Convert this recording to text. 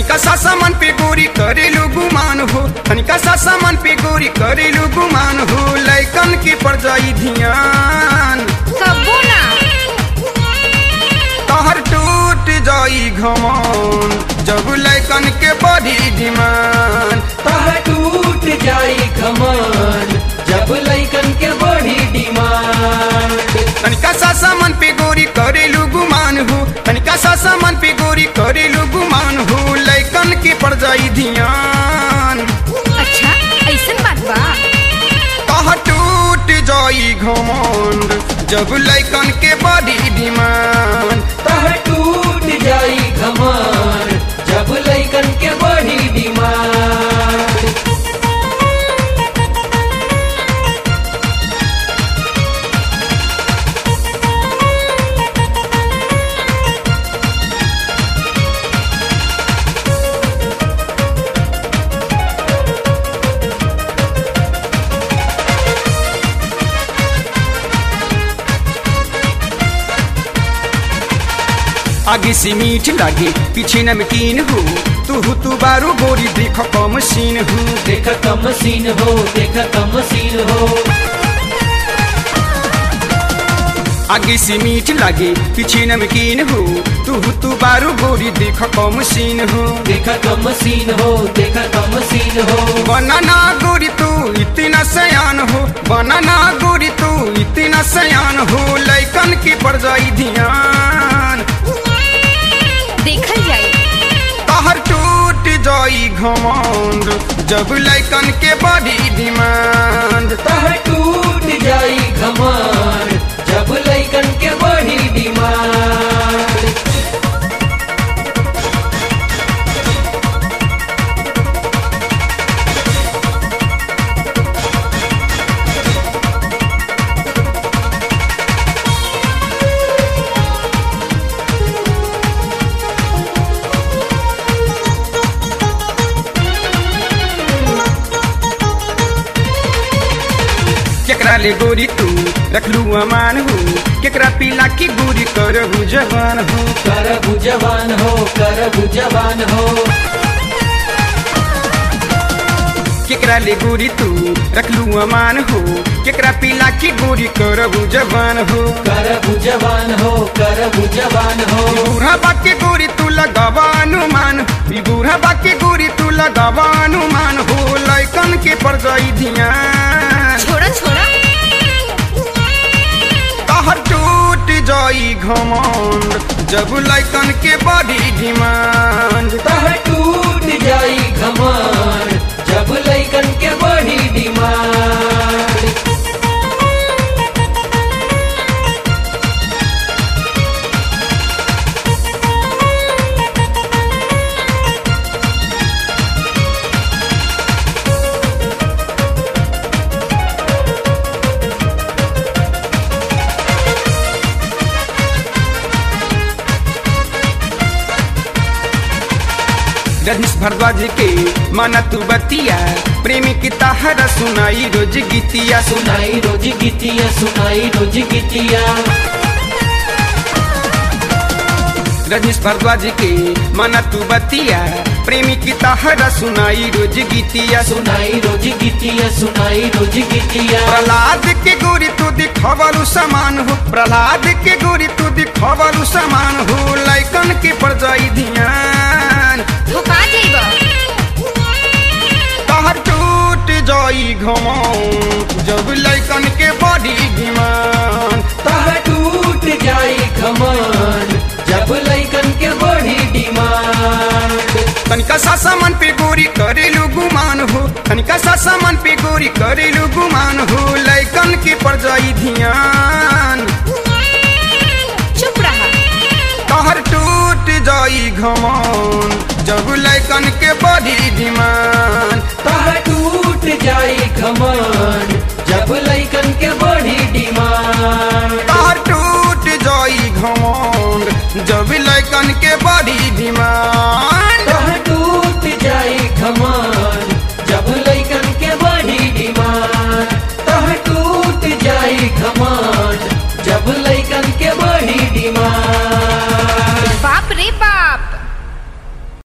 तनिका सा सामान पे गोरी करेलू गुमान हो, तनिका सा सामान पे गोरी करेलू गुमान हो, लैकन की पड़ जाई ध्यान कबो ना तहर टूट जाई घमौन जब लैकन के बड़ी डिमांड। तह टूट जाई घमंड जब लइकन के बड़ी डिमांड। तनिका सा सामान पे गोरी करेलू गुमान हो, तनिका सा सामान पे गोरी करेलू गुमान हो, लैकन की पड़ जाई ध्यान। अच्छा ऐसन बात बा। तह टूट जाई घमंड जब लैकन के बड़ी डिमांड। तह टूट जाई घमंड जब लइकन के बड़ी डिमांड। आगे से मीठ लागे पीछे नमकीन हो, तू बारू गोरी देखो कम सीन हो। देख कम सीन हो, देख कम सीन हो। आगे से मीठ लागे पीछे नमकीन हो, तू बारू गोरी देखो कम सीन हो। देख कम सीन हो, देख कम सीन हो। बनाना गोरी तू इतना सयान हो, बनाना गोरी तू इतना सयान हो, लैकन की पड़ जाई ध्यान। देखल जाए तहर टूट जाई घमंड जब लैकन के बड़ी डिमांड। तह टूट जाई घमंड जब लइकन के बड़ी डिमांड। केकरा ले गोरी तू रखलू अमान हो, केकरा पीला की गोरी करहु जवान हो। करबू जवान हो, करबू जवान हो। केकरा ले गोरी तू रखलू अमान हो, केकरा पीला की गोरी करहु जवान हो। करबू जवान हो, करबू जवान हो। बूढ़ा बाकी गोरी तू लगावा अनुमान, बूढ़ा बाकी गोरी तू लगावा अनुमान हो, लैकन के पड़ जाई ध्यान। छोड़ा छोड़ा तहर टूट जाई घमंड जब लैकन के बड़ी डिमांड। तह टूट जाई घमंड जब लइकन के बड़ी डिमांड। रजनीश भारद्वाज के माना तू बतिया, प्रेमी की तहरा सुनाई रोज गीतिया। सुनाई रोज गीतिया, सुनाई रोज गीतिया। रजनीश भारद्वाज के माना तू बतिया, प्रेमी की तहरा सुनाई रोज गीतिया। सुनाई रोज गीतिया, सुनाई रोज गीतिया। प्रहलाद के गोरी तू दिखवलू समान हो, प्रहलाद के गोरी तू दिखवलू समान हो, लैकन के पड़ जाई ध्यान। धोखा जाइबा तहर टूट जाई घमंड जब लैकन के बड़ी डिमांड। तह टूट जाई घमंड जब लइकन के बड़ी डिमांड। तनिका सा सामान पे गोरी करेलू गुमान हो, तनिका सा सामान पे गोरी करेलू गुमान हो, लैकन की पड़ जाई ध्यान। चुप रहा तहर टूट जाई घमंड जब लैकन के बड़ी डिमांड। तह टूट जाई घमंड जब लइकन के बड़ी डिमांड। तहर टूट जाई घमंड जब लैकन के बड़ी डिमांड।